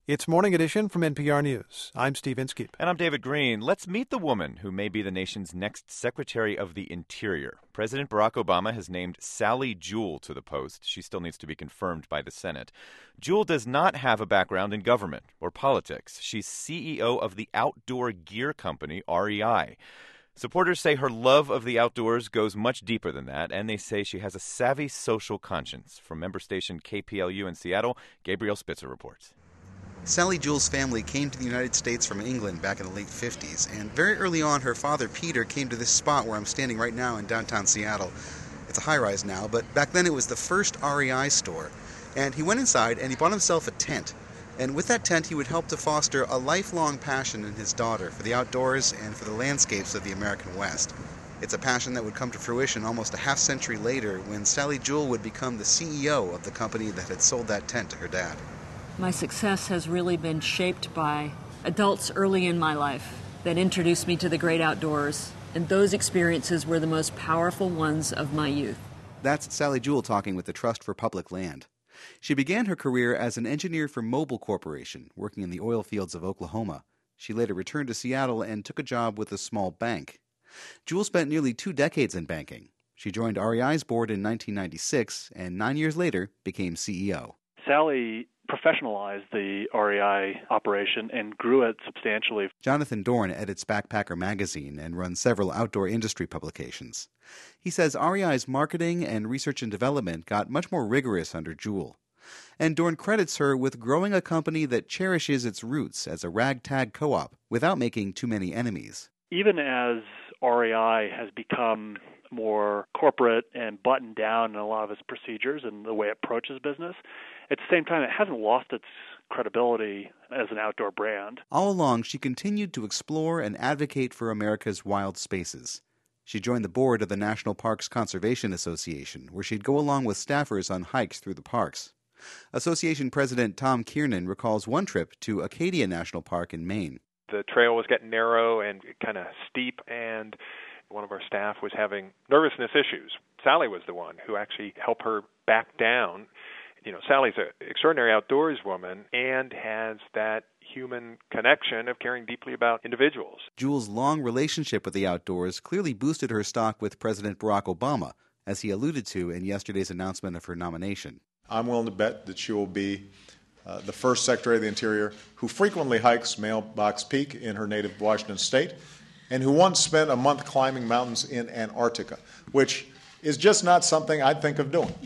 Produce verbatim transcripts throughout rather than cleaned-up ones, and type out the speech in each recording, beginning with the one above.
It's Morning Edition from N P R News. I'm Steve Inskeep. And I'm David Green. Let's meet the woman who may be the nation's next Secretary of the Interior. President Barack Obama has named Sally Jewell to the post. She still needs to be confirmed by the Senate. Jewell does not have a background in government or politics. She's C E O of the outdoor gear company R E I. Supporters say her love of the outdoors goes much deeper than that, and they say she has a savvy social conscience. From member station K P L U in Seattle, Gabriel Spitzer reports. Sally Jewell's family came to the United States from England back in the late fifties, and very early on her father, Peter, came to this spot where I'm standing right now in downtown Seattle. It's a high-rise now, but back then it was the first R E I store. And he went inside and he bought himself a tent. And with that tent, he would help to foster a lifelong passion in his daughter for the outdoors and for the landscapes of the American West. It's a passion that would come to fruition almost a half century later when Sally Jewell would become the C E O of the company that had sold that tent to her dad. My success has really been shaped by adults early in my life that introduced me to the great outdoors, and those experiences were the most powerful ones of my youth. That's Sally Jewell talking with the Trust for Public Land. She began her career as an engineer for Mobil Corporation, working in the oil fields of Oklahoma. She later returned to Seattle and took a job with a small bank. Jewell spent nearly two decades in banking. She joined R E I's board in nineteen ninety-six and nine years later became C E O. Sally professionalized the R E I operation and grew it substantially. Jonathan Dorn edits Backpacker magazine and runs several outdoor industry publications. He says R E I's marketing and research and development got much more rigorous under Jewell. And Dorn credits her with growing a company that cherishes its roots as a ragtag co-op without making too many enemies. Even as R E I has become more corporate and buttoned down in a lot of its procedures and the way it approaches business, at the same time, it hasn't lost its credibility as an outdoor brand. All along, she continued to explore and advocate for America's wild spaces. She joined the board of the National Parks Conservation Association, where she'd go along with staffers on hikes through the parks. Association President Tom Kiernan recalls one trip to Acadia National Park in Maine. The trail was getting narrow and kind of steep, and one of our staff was having nervousness issues. Sally was the one who actually helped her back down. You know, Sally's an extraordinary outdoors woman and has that human connection of caring deeply about individuals. Jewell's long relationship with the outdoors clearly boosted her stock with President Barack Obama, as he alluded to in yesterday's announcement of her nomination. I'm willing to bet that she will be uh, the first Secretary of the Interior who frequently hikes Mailbox Peak in her native Washington state and who once spent a month climbing mountains in Antarctica, which is just not something I'd think of doing.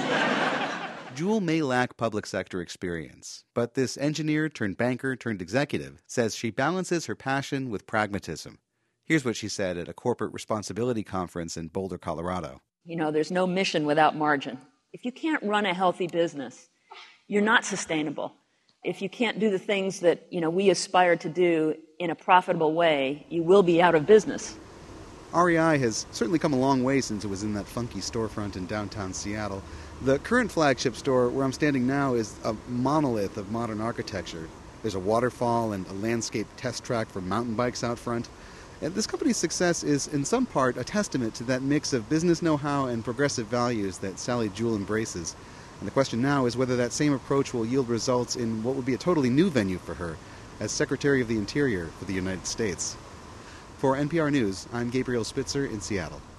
Jewell may lack public sector experience, but this engineer turned banker turned executive says she balances her passion with pragmatism. Here's what she said at a corporate responsibility conference in Boulder, Colorado. You know, there's no mission without margin. If you can't run a healthy business, you're not sustainable. If you can't do the things that, you know, we aspire to do in a profitable way, you will be out of business. R E I has certainly come a long way since it was in that funky storefront in downtown Seattle. The current flagship store where I'm standing now is a monolith of modern architecture. There's a waterfall and a landscape test track for mountain bikes out front. And this company's success is in some part a testament to that mix of business know-how and progressive values that Sally Jewell embraces. And the question now is whether that same approach will yield results in what would be a totally new venue for her as Secretary of the Interior for the United States. For N P R News, I'm Gabriel Spitzer in Seattle.